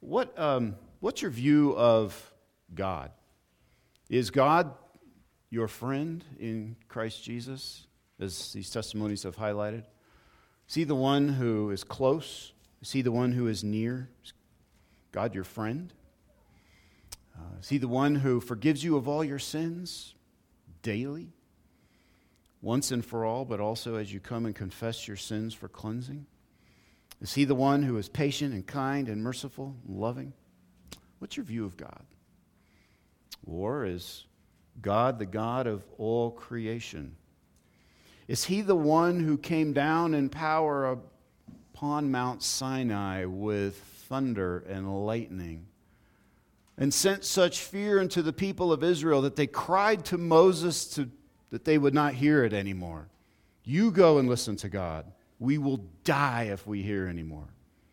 What's your view of God? Is God your friend in Christ Jesus, as these testimonies have highlighted? Is he the one who is close? Is he the one who is near? Is God your friend? Is he the one who forgives you of all your sins daily, once and for all, but also as you come and confess your sins for cleansing? Is he the one who is patient and kind and merciful and loving? What's your view of God? Or is God the God of all creation? Is he the one who came down in power upon Mount Sinai with thunder and lightning and sent such fear into the people of Israel that they cried to Moses that they would not hear it anymore? You go and listen to God. We will die if we hear anymore.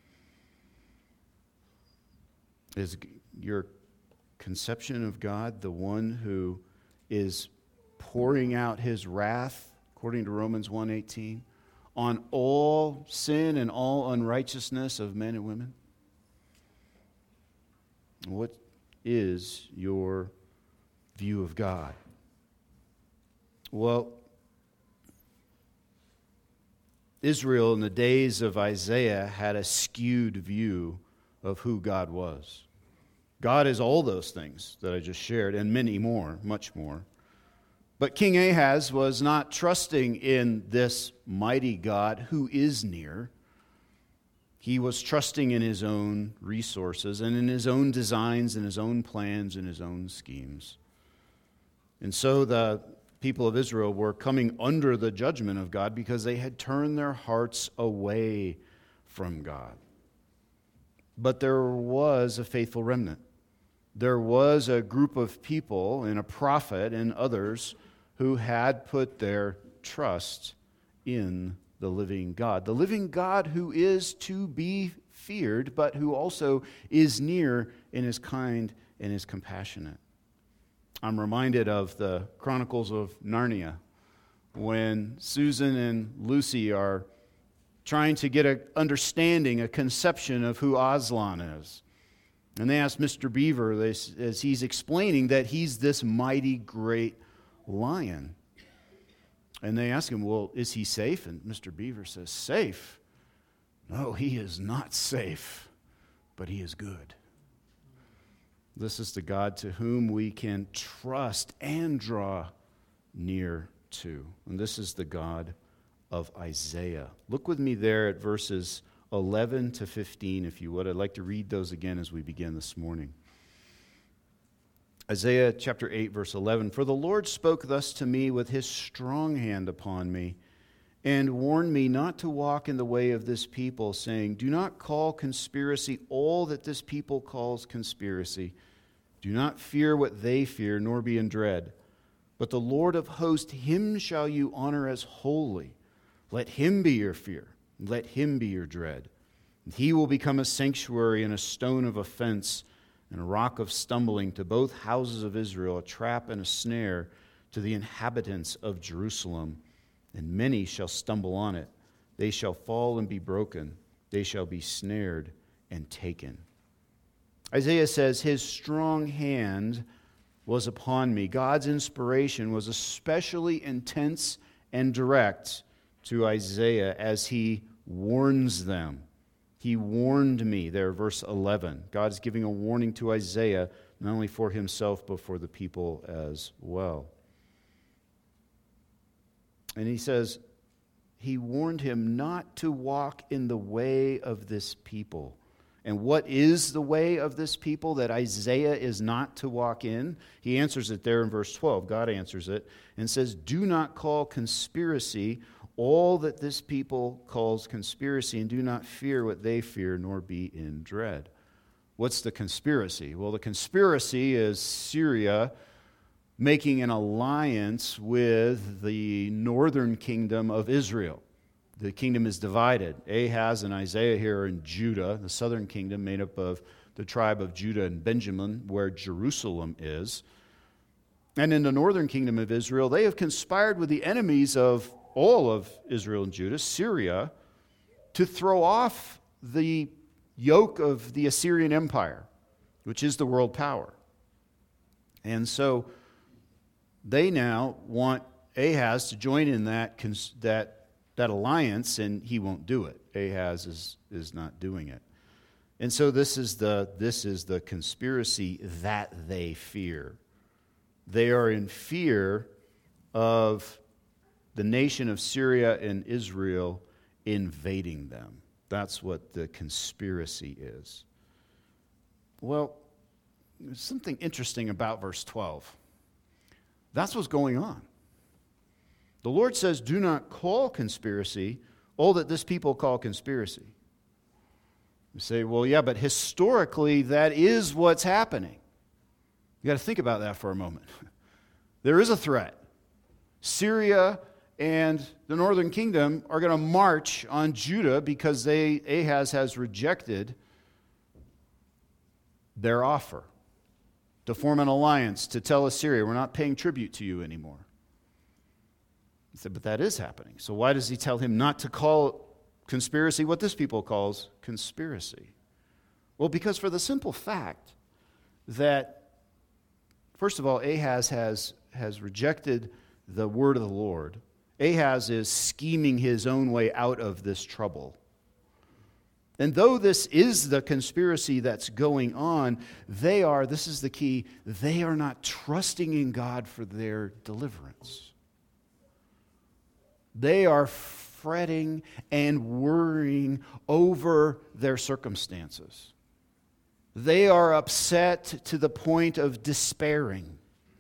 Is your conception of God the one who is pouring out his wrath, according to Romans 1:18, on all sin and all unrighteousness of men and women? What is your view of God? Well, Israel in the days of Isaiah had a skewed view of who God was. God is all those things that I just shared, and many more, much more. But King Ahaz was not trusting in this mighty God who is near. He was trusting in his own resources and in his own designs and his own plans and his own schemes. And so the people of Israel were coming under the judgment of God because they had turned their hearts away from God. But there was a faithful remnant. There was a group of people and a prophet and others who had put their trust in the living God. The living God who is to be feared, but who also is near and is kind and is compassionate. I'm reminded of the Chronicles of Narnia when Susan and Lucy are trying to get an understanding, a conception of who Aslan is. And they ask Mr. Beaver, as he's explaining, that he's this mighty great lion. And they ask him, well, is he safe? And Mr. Beaver says, safe? No, he is not safe, but he is good. This is the God to whom we can trust and draw near to. And this is the God of Isaiah. Look with me there at verses 11 to 15, if you would. I'd like to read those again as we begin this morning. Isaiah chapter 8, verse 11. For the Lord spoke thus to me with his strong hand upon me, and warned me not to walk in the way of this people, saying, do not call conspiracy all that this people calls conspiracy. Do not fear what they fear, nor be in dread. But the Lord of hosts, him shall you honor as holy. Let him be your fear. Let him be your dread. And he will become a sanctuary and a stone of offense and a rock of stumbling to both houses of Israel, a trap and a snare to the inhabitants of Jerusalem. And many shall stumble on it. They shall fall and be broken. They shall be snared and taken. Isaiah says, his strong hand was upon me. God's inspiration was especially intense and direct to Isaiah as he warns them. He warned me, there, verse 11. God's giving a warning to Isaiah, not only for himself, but for the people as well. And he says, he warned him not to walk in the way of this people. And what is the way of this people that Isaiah is not to walk in? He answers it there in verse 12. God answers it and says, do not call conspiracy all that this people calls conspiracy, and do not fear what they fear, nor be in dread. What's the conspiracy? Well, the conspiracy is Syria making an alliance with the northern kingdom of Israel. The kingdom is divided. Ahaz and Isaiah here are in Judah, the southern kingdom made up of the tribe of Judah and Benjamin, where Jerusalem is. And in the northern kingdom of Israel, they have conspired with the enemies of all of Israel and Judah, Syria, to throw off the yoke of the Assyrian Empire, which is the world power. And so they now want Ahaz to join in that alliance, and he won't do it. Ahaz is not doing it. And so this is the conspiracy that they fear. They are in fear of the nation of Syria and Israel invading them. That's what the conspiracy is. Well, there's something interesting about verse 12. That's what's going on. The Lord says, do not call conspiracy all that this people call conspiracy. You say, well, yeah, but historically that is what's happening. You got to think about that for a moment. There is a threat. Syria and the northern kingdom are going to march on Judah because Ahaz has rejected their offer to form an alliance, to tell Assyria, we're not paying tribute to you anymore. He said, but that is happening. So why does he tell him not to call conspiracy what this people calls conspiracy? Well, because for the simple fact that, first of all, Ahaz has rejected the word of the Lord. Ahaz is scheming his own way out of this trouble. And though this is the conspiracy that's going on, this is the key, they are not trusting in God for their deliverance. They are fretting and worrying over their circumstances. They are upset to the point of despairing.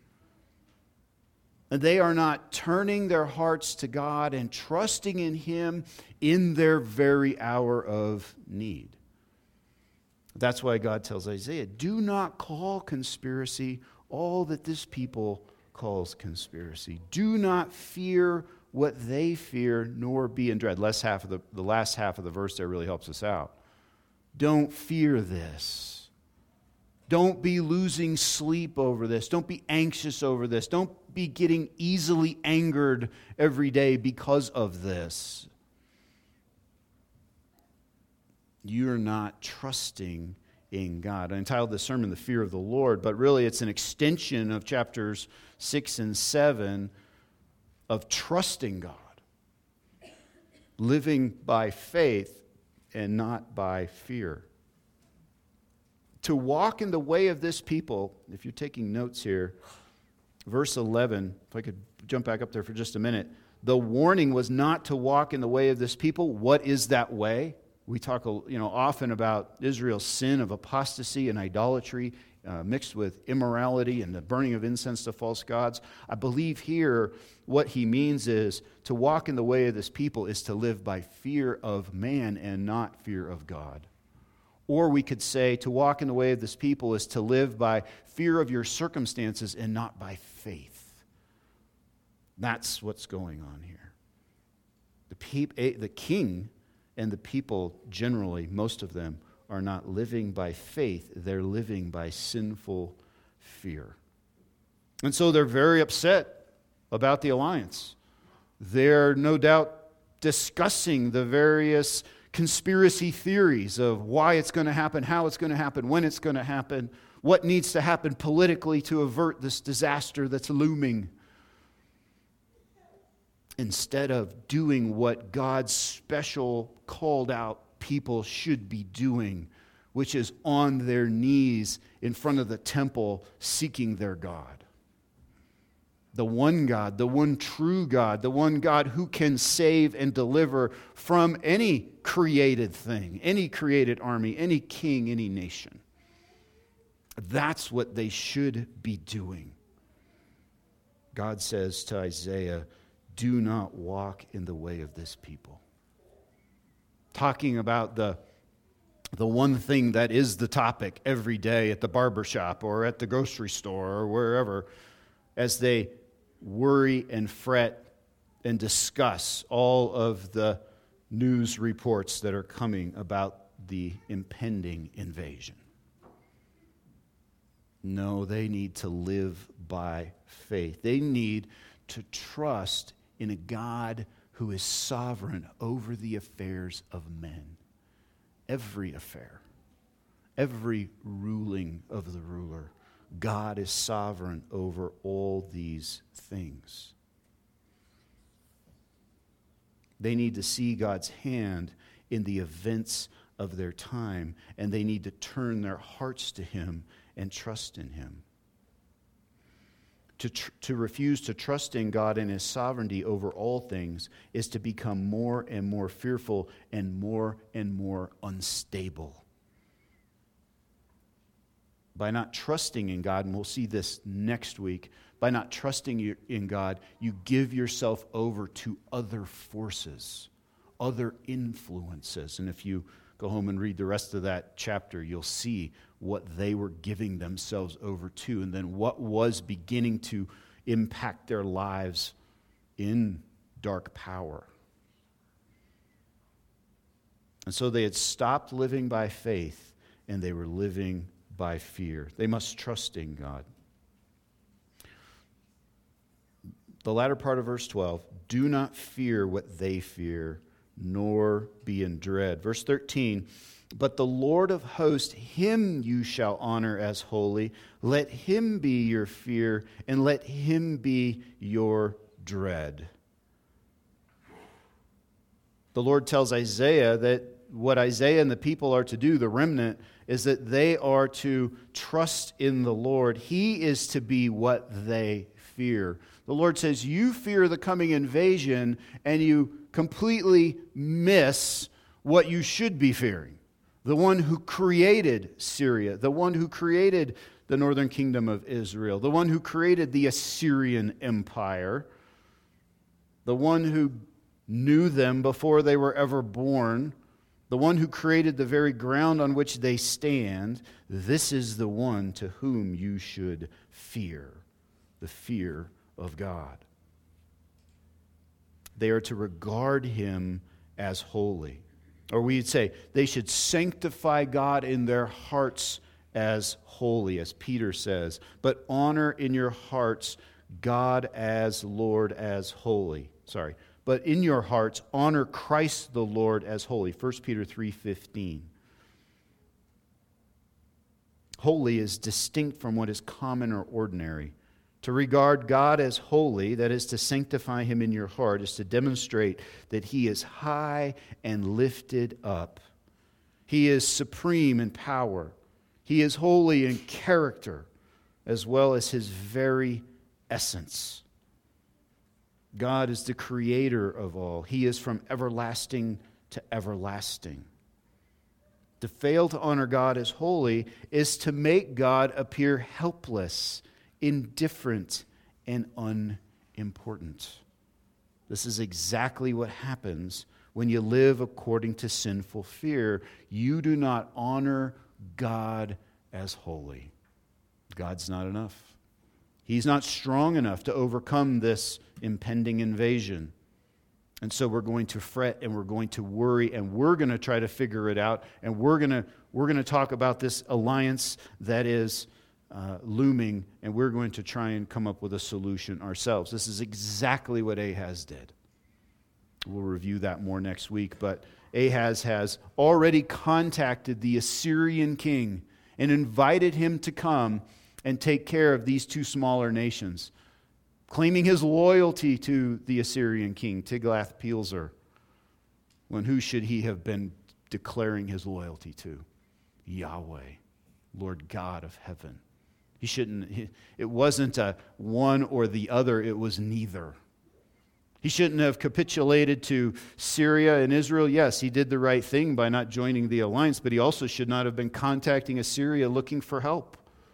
And they are not turning their hearts to God and trusting in Him in their very hour of need. That's why God tells Isaiah, do not call conspiracy all that this people calls conspiracy. Do not fear what they fear, nor be in dread. The last half of the verse there really helps us out. Don't fear this. Don't be losing sleep over this. Don't be anxious over this. Don't be getting easily angered every day because of this. You're not trusting in God. I entitled this sermon, The Fear of the Lord, but really it's an extension of chapters 6 and 7 of trusting God, living by faith and not by fear. To walk in the way of this people, if you're taking notes here, verse 11, if I could jump back up there for just a minute, the warning was not to walk in the way of this people. What is that way? We talk often about Israel's sin of apostasy and idolatry mixed with immorality and the burning of incense to false gods. I believe here what he means is to walk in the way of this people is to live by fear of man and not fear of God. Or we could say to walk in the way of this people is to live by fear of your circumstances and not by faith. That's what's going on here. The king and the people generally, most of them, are not living by faith. They're living by sinful fear. And so they're very upset about the alliance. They're no doubt discussing the various conspiracy theories of why it's going to happen, how it's going to happen, when it's going to happen, what needs to happen politically to avert this disaster that's looming. Instead of doing what God's special called out people should be doing, which is on their knees in front of the temple seeking their God. The one God, the one true God, the one God who can save and deliver from any created thing, any created army, any king, any nation. That's what they should be doing. God says to Isaiah, do not walk in the way of this people. Talking about the one thing that is the topic every day at the barbershop or at the grocery store or wherever, as they worry and fret and discuss all of the news reports that are coming about the impending invasion. No, they need to live by faith. They need to trust in a God who is sovereign over the affairs of men. Every affair. every ruling of the ruler. God is sovereign over all these things. They need to see God's hand in the events of their time, and they need to turn their hearts to Him and trust in Him. To refuse to trust in God and His sovereignty over all things is to become more and more fearful and more unstable. By not trusting in God, and we'll see this next week, by not trusting in God, you give yourself over to other forces, other influences. And if you go home and read the rest of that chapter, you'll see what they were giving themselves over to, and then what was beginning to impact their lives in dark power. And so they had stopped living by faith, and they were living by fear. They must trust in God. The latter part of verse 12, do not fear what they fear, nor be in dread. Verse 13, but the Lord of hosts, Him you shall honor as holy. Let Him be your fear, and let Him be your dread. The Lord tells Isaiah that what Isaiah and the people are to do, the remnant, is that they are to trust in the Lord. He is to be what they fear. The Lord says, you fear the coming invasion, and you completely miss what you should be fearing. The one who created Syria, the one who created the northern kingdom of Israel, the one who created the Assyrian Empire, the one who knew them before they were ever born, the one who created the very ground on which they stand. This is the one to whom you should fear, the fear of God. They are to regard Him as holy. Or we'd say they should sanctify God in their hearts as holy, as Peter says. But honor in your hearts God as Lord, as holy. But in your hearts honor Christ the Lord as holy. 1 Peter 3:15. Holy is distinct from what is common or ordinary. To regard God as holy, that is to sanctify Him in your heart, is to demonstrate that He is high and lifted up. He is supreme in power. He is holy in character, as well as His very essence. God is the creator of all. He is from everlasting to everlasting. To fail to honor God as holy is to make God appear helpless, indifferent, and unimportant. This is exactly what happens when you live according to sinful fear. You do not honor God as holy. God's not enough. He's not strong enough to overcome this impending invasion. And so we're going to fret and we're going to worry and we're going to try to figure it out, and we're going to talk about this alliance that is looming, and we're going to try and come up with a solution ourselves. This is exactly what Ahaz did. We'll review that more next week, but Ahaz has already contacted the Assyrian king and invited him to come and take care of these two smaller nations, claiming his loyalty to the Assyrian king, Tiglath-Pileser, when who should he have been declaring his loyalty to? Yahweh, Lord God of heaven. It wasn't a one or the other, it was neither. He shouldn't have capitulated to Syria and Israel. Yes, he did the right thing by not joining the alliance, but he also should not have been contacting Assyria looking for help.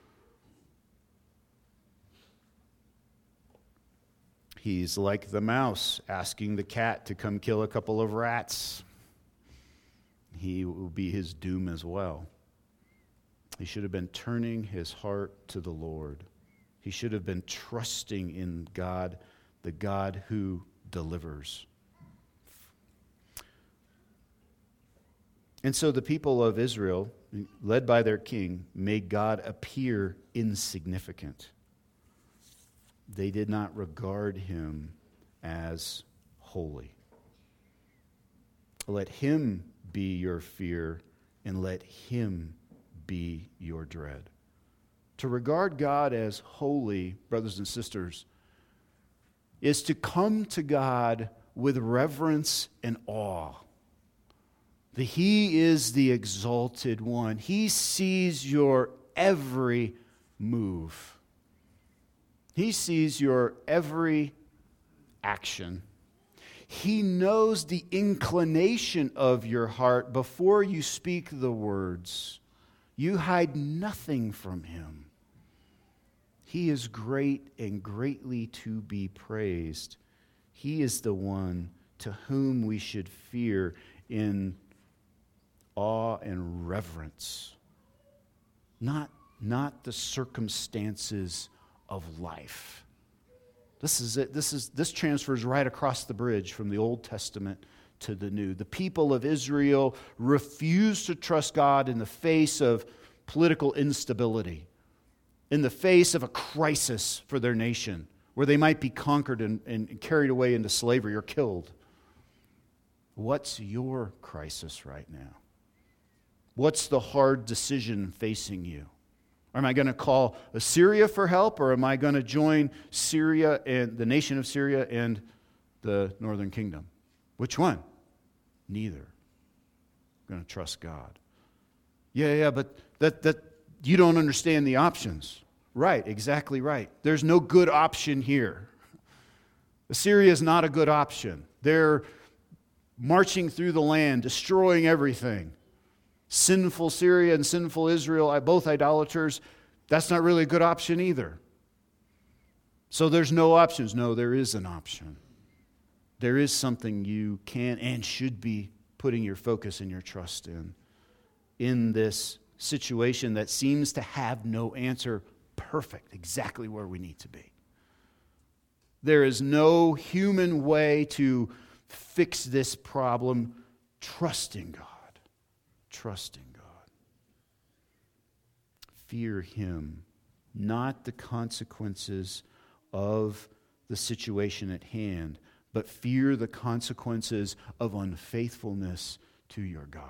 He's like the mouse asking the cat to come kill a couple of rats. He will be his doom as well. He should have been turning his heart to the Lord. He should have been trusting in God, the God who delivers. And so the people of Israel, led by their king, made God appear insignificant. They did not regard Him as holy. Let Him be your fear, and let Him be your dread. To regard God as holy, brothers and sisters, is to come to God with reverence and awe. That He is the exalted one. He sees your every move. He sees your every action. He knows the inclination of your heart before you speak the words. You hide nothing from Him. He is great and greatly to be praised. He is the one to whom we should fear in awe and reverence. Not the circumstances of life. This is it. This transfers right across the bridge from the Old Testament to the New. The people of Israel refused to trust God in the face of political instability, in the face of a crisis for their nation, where they might be conquered and carried away into slavery or killed. What's your crisis right now? What's the hard decision facing you? Am I going to call Assyria for help, or am I going to join Syria and the nation of Syria and the northern kingdom? Which one? Neither. I'm going to trust God. Yeah, but that you don't understand the options. Right, exactly right. There's no good option here. Assyria is not a good option. They're marching through the land, destroying everything. Sinful Syria and sinful Israel, both idolaters, that's not really a good option either. So there's no options. No, there is an option. There is something you can and should be putting your focus and your trust in this situation that seems to have no answer. Perfect, exactly where we need to be. There is no human way to fix this problem. Trusting God. Trusting God. Fear Him, not the consequences of the situation at hand, but fear the consequences of unfaithfulness to your God.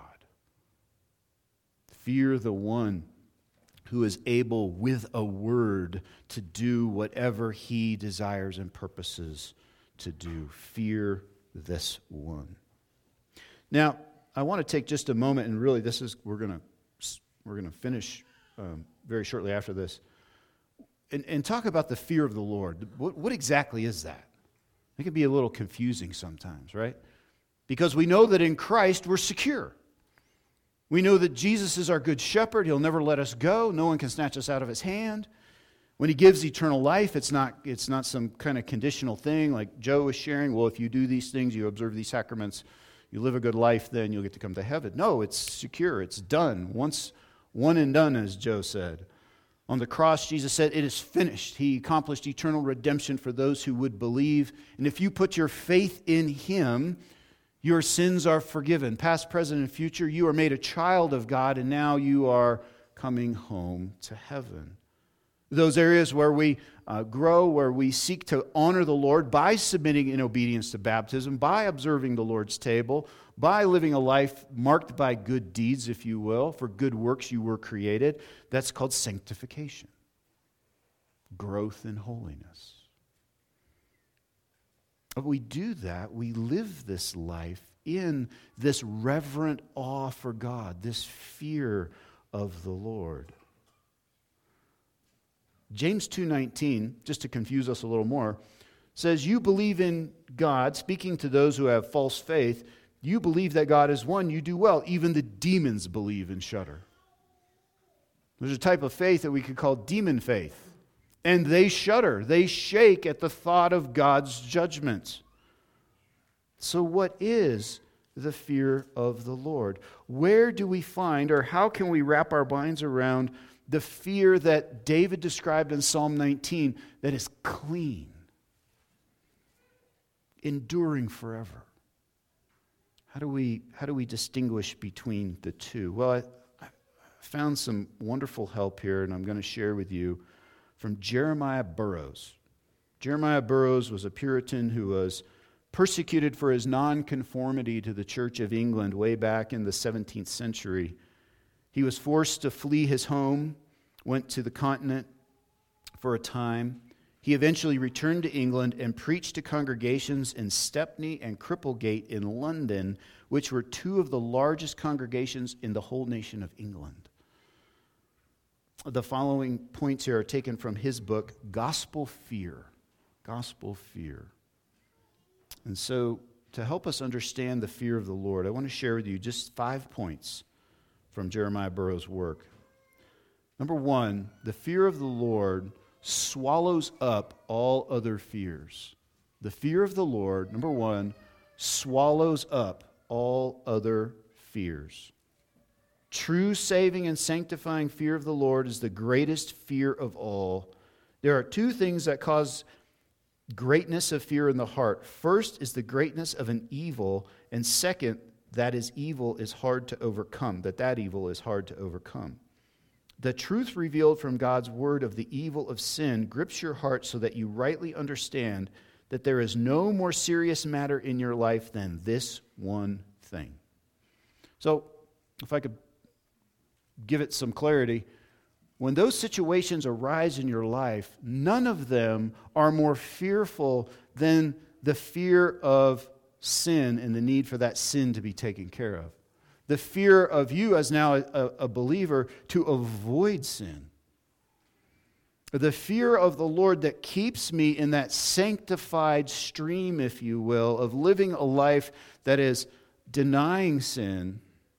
Fear the one who is able with a word to do whatever He desires and purposes to do. Fear this one. Now, I want to take just a moment, and really, we're going to finish very shortly after this, and talk about the fear of the Lord. What exactly is that? It can be a little confusing sometimes, right? Because we know that in Christ we're secure. We know that Jesus is our good shepherd. He'll never let us go. No one can snatch us out of His hand. When He gives eternal life, it's not some kind of conditional thing like Joe was sharing. Well, if you do these things, you observe these sacraments, you live a good life, then you'll get to come to heaven. No, it's secure. It's done. Once, one and done, as Joe said. On the cross, Jesus said, it is finished. He accomplished eternal redemption for those who would believe. And if you put your faith in Him, your sins are forgiven. Past, present, and future, you are made a child of God, and now you are coming home to heaven. Those areas where we grow, where we seek to honor the Lord by submitting in obedience to baptism, by observing the Lord's table, by living a life marked by good deeds, if you will, for good works you were created. That's called sanctification, growth in holiness. But we do that, we live this life in this reverent awe for God, this fear of the Lord. James 2:19, just to confuse us a little more, says, you believe in God, speaking to those who have false faith, you believe that God is one, you do well. Even the demons believe and shudder. There's a type of faith that we could call demon faith. And they shudder, they shake at the thought of God's judgment. So what is the fear of the Lord? Where do we find, or how can we wrap our minds around the fear that David described in Psalm 19 that is clean, enduring forever? How do we distinguish between the two? Well, I found some wonderful help here, and I'm going to share with you from Jeremiah Burroughs. Jeremiah Burroughs was a Puritan who was persecuted for his nonconformity to the Church of England way back in the 17th century. He was forced to flee his home, went to the continent for a time. He eventually returned to England and preached to congregations in Stepney and Cripplegate in London, which were two of the largest congregations in the whole nation of England. The following points here are taken from his book, Gospel Fear. Gospel Fear. And so, to help us understand the fear of the Lord, I want to share with you just 5 points from Jeremiah Burroughs' work. Number 1, the fear of the Lord swallows up all other fears. The fear of the Lord, number 1, swallows up all other fears. True saving and sanctifying fear of the Lord is the greatest fear of all. There are 2 things that cause greatness of fear in the heart. First is the greatness of an evil, and second, that evil is hard to overcome, that evil is hard to overcome. The truth revealed from God's word of the evil of sin grips your heart so that you rightly understand that there is no more serious matter in your life than this one thing. So, if I could give it some clarity, when those situations arise in your life, none of them are more fearful than the fear of sin and the need for that sin to be taken care of. The fear of you as now a believer to avoid sin. The fear of the Lord that keeps me in that sanctified stream, if you will, of living a life that is denying sin,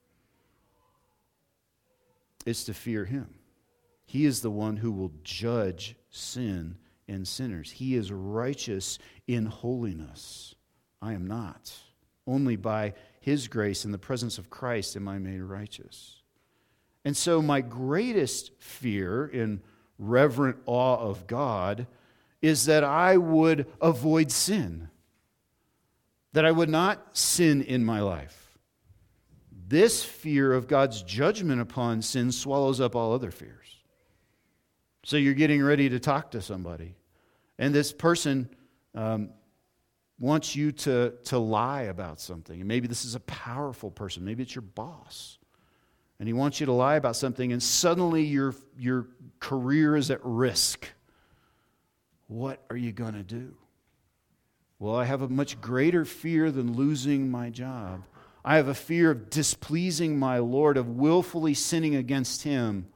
is to fear Him. He is the one who will judge sin and sinners. He is righteous in holiness. I am not. Only by His grace in the presence of Christ am I made righteous. And so my greatest fear in reverent awe of God is that I would avoid sin, that I would not sin in my life. This fear of God's judgment upon sin swallows up all other fears. So you're getting ready to talk to somebody, and this person wants you to lie about something. And maybe this is a powerful person. Maybe it's your boss. And he wants you to lie about something, and suddenly your career is at risk. What are you going to do? Well, I have a much greater fear than losing my job. I have a fear of displeasing my Lord, of willfully sinning against Him,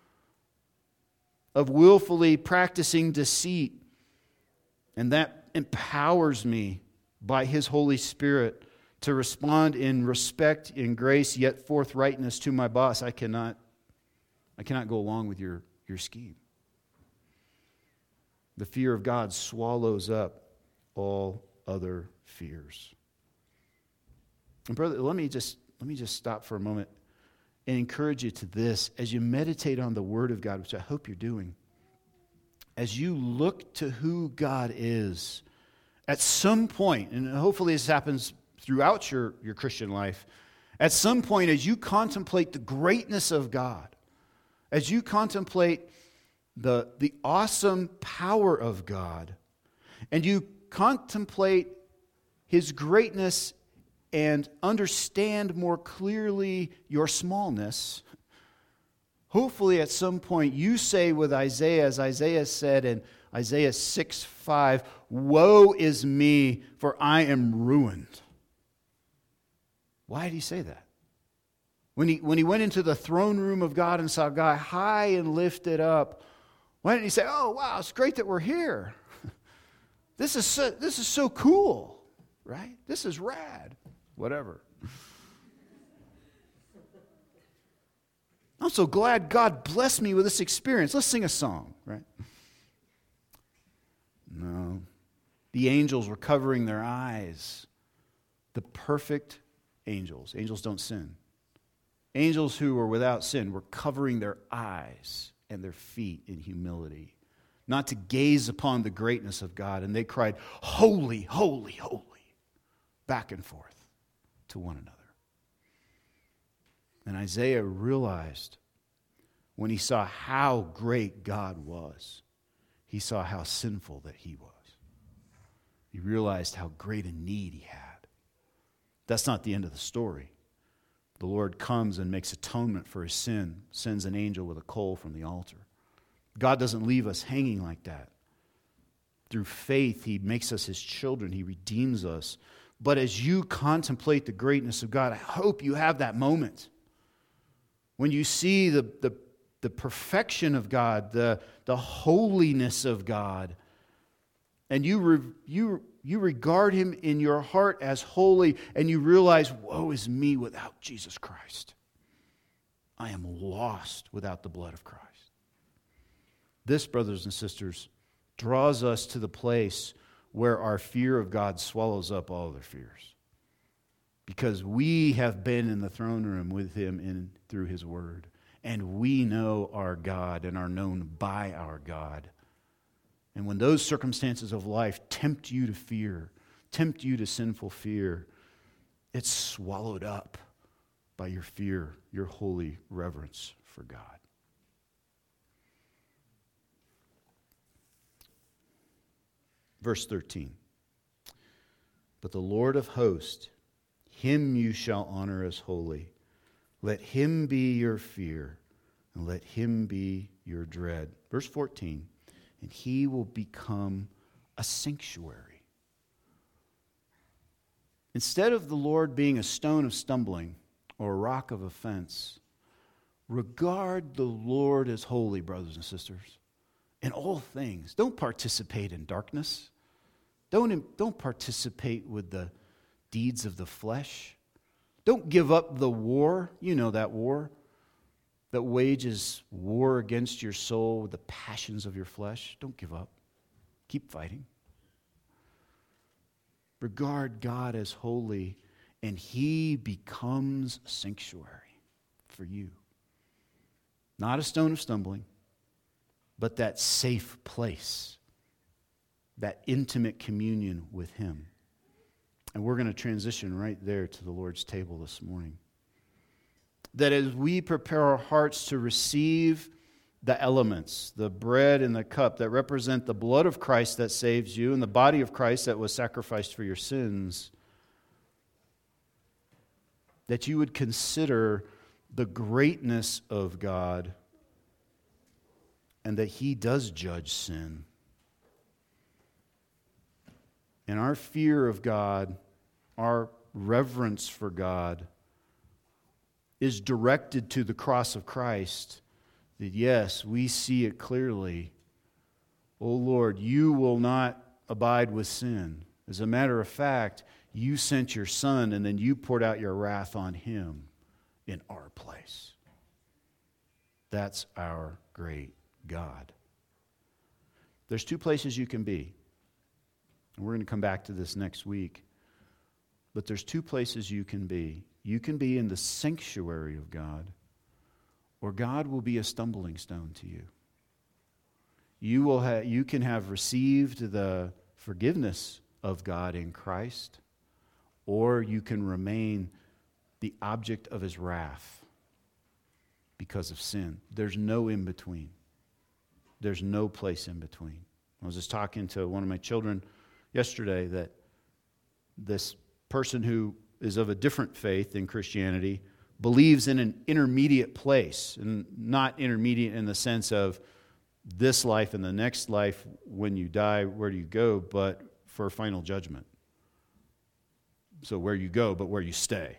of willfully practicing deceit. And that empowers me by His Holy Spirit to respond in respect, in grace, yet forthrightness to my boss. I cannot go along with your scheme. The fear of God swallows up all other fears. And brother, let me just stop for a moment and encourage you to this as you meditate on the Word of God, which I hope you're doing. As you look to who God is, at some point, and hopefully this happens throughout your Christian life, at some point as you contemplate the greatness of God, as you contemplate the awesome power of God, and you contemplate His greatness and understand more clearly your smallness, hopefully at some point you say with Isaiah, as Isaiah said in Isaiah 6:5, "Woe is me, for I am ruined." Why did he say that? When he went into the throne room of God and saw God high and lifted up, why didn't he say, "Oh, wow, it's great that we're here. This is so cool, right? This is rad." Whatever. I'm so glad God blessed me with this experience. Let's sing a song, right? No. The angels were covering their eyes. The perfect angels. Angels don't sin. Angels who were without sin were covering their eyes and their feet in humility, not to gaze upon the greatness of God. And they cried, "Holy, holy, holy," back and forth to one another. And Isaiah realized when he saw how great God was, he saw how sinful that he was. He realized how great a need he had. That's not the end of the story. The Lord comes and makes atonement for his sin, sends an angel with a coal from the altar. God doesn't leave us hanging like that. Through faith, he makes us his children. He redeems us. But as you contemplate the greatness of God, I hope you have that moment when you see the perfection of God, the holiness of God, and you regard him in your heart as holy, and you realize, woe is me without Jesus Christ. I am lost without the blood of Christ. This, brothers and sisters, draws us to the place where our fear of God swallows up all their fears. Because we have been in the throne room with him through his word. And we know our God and are known by our God. And when those circumstances of life tempt you to fear, tempt you to sinful fear, it's swallowed up by your fear, your holy reverence for God. Verse 13. But the Lord of hosts, him you shall honor as holy. Let him be your fear, and let him be your dread. Verse 14. And he will become a sanctuary. Instead of the Lord being a stone of stumbling or a rock of offense, regard the Lord as holy, brothers and sisters, in all things. Don't participate in darkness. Don't participate with the deeds of the flesh. Don't give up the war. You know that war that wages war against your soul with the passions of your flesh. Don't give up. Keep fighting. Regard God as holy, and he becomes a sanctuary for you. Not a stone of stumbling, but that safe place, that intimate communion with him. And we're going to transition right there to the Lord's table this morning. That as we prepare our hearts to receive the elements, the bread and the cup that represent the blood of Christ that saves you and the body of Christ that was sacrificed for your sins, that you would consider the greatness of God and that he does judge sin. And our fear of God, our reverence for God, is directed to the cross of Christ, that yes, we see it clearly. Oh Lord, you will not abide with sin. As a matter of fact, you sent your Son and then you poured out your wrath on him in our place. That's our great God. There's two places you can be. And we're going to come back to this next week. But there's two places you can be. You can be in the sanctuary of God, or God will be a stumbling stone to you. You can have received the forgiveness of God in Christ, or you can remain the object of his wrath because of sin. There's no in between. There's no place in between. I was just talking to one of my children yesterday that this person who is of a different faith in Christianity believes in an intermediate place, and not intermediate in the sense of this life and the next life. When you die, where do you go? But for final judgment. So where you go, but where you stay.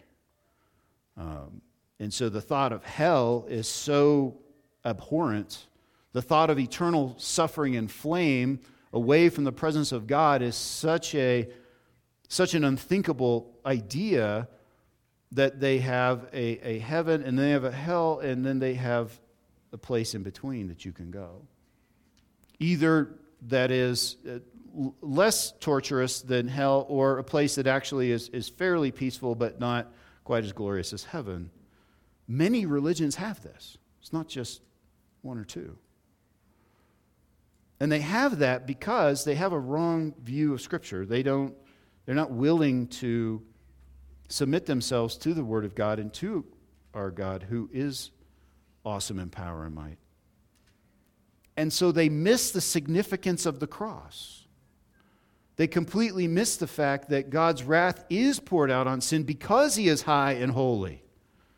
And so the thought of hell is so abhorrent. The thought of eternal suffering and flame away from the presence of God is such an unthinkable idea that they have a heaven and they have a hell and then they have a place in between that you can go. Either that is less torturous than hell, or a place that actually is fairly peaceful but not quite as glorious as heaven. Many religions have this. It's not just one or two. And they have that because they have a wrong view of Scripture. They're not willing to submit themselves to the Word of God and to our God, who is awesome in power and might. And so they miss the significance of the cross. They completely miss the fact that God's wrath is poured out on sin because he is high and holy.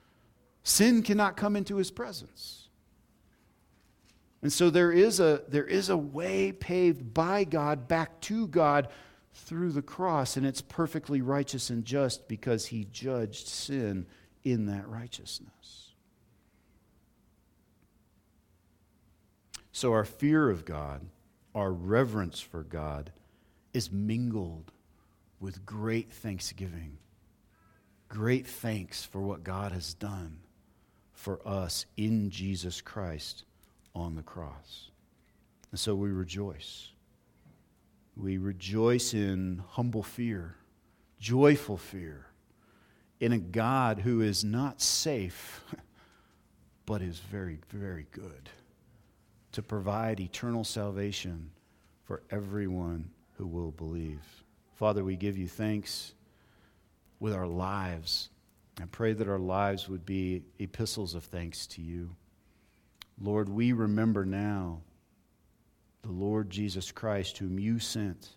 Sin cannot come into his presence. And so there is a way paved by God back to God through the cross, and it's perfectly righteous and just because he judged sin in that righteousness. So our fear of God, our reverence for God, is mingled with great thanksgiving. Great thanks for what God has done for us in Jesus Christ on the cross. And so we rejoice. We rejoice in humble fear, joyful fear, in a God who is not safe, but is very, very good to provide eternal salvation for everyone who will believe. Father, we give you thanks with our lives. I pray that our lives would be epistles of thanks to you. Lord, we remember now the Lord Jesus Christ, whom you sent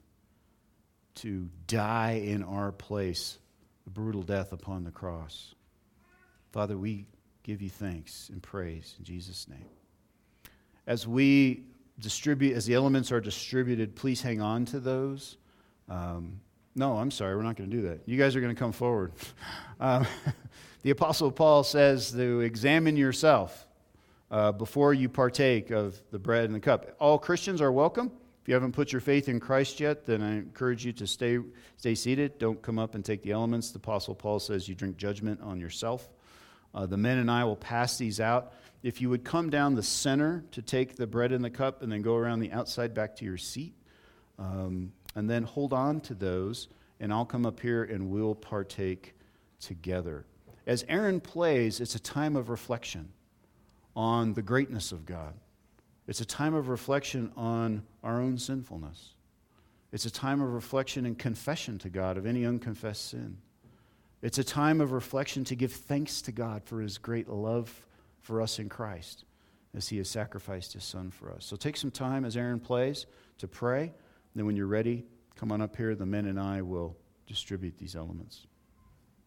to die in our place, the brutal death upon the cross. Father, we give you thanks and praise in Jesus' name. As we distribute, as the elements are distributed, please hang on to those. No, I'm sorry, we're not going to do that. You guys are going to come forward. The Apostle Paul says to examine yourself before you partake of the bread and the cup. All Christians are welcome. If you haven't put your faith in Christ yet, then I encourage you to stay seated. Don't come up and take the elements. The Apostle Paul says you drink judgment on yourself. The men and I will pass these out. If you would come down the center to take the bread and the cup and then go around the outside back to your seat, and then hold on to those, and I'll come up here and we'll partake together. As Aaron plays, it's a time of reflection on the greatness of God. It's a time of reflection on our own sinfulness. It's a time of reflection and confession to God of any unconfessed sin. It's a time of reflection to give thanks to God for his great love for us in Christ as he has sacrificed his son for us. So take some time as Aaron plays to pray. Then when you're ready, come on up here. The men and I will distribute these elements.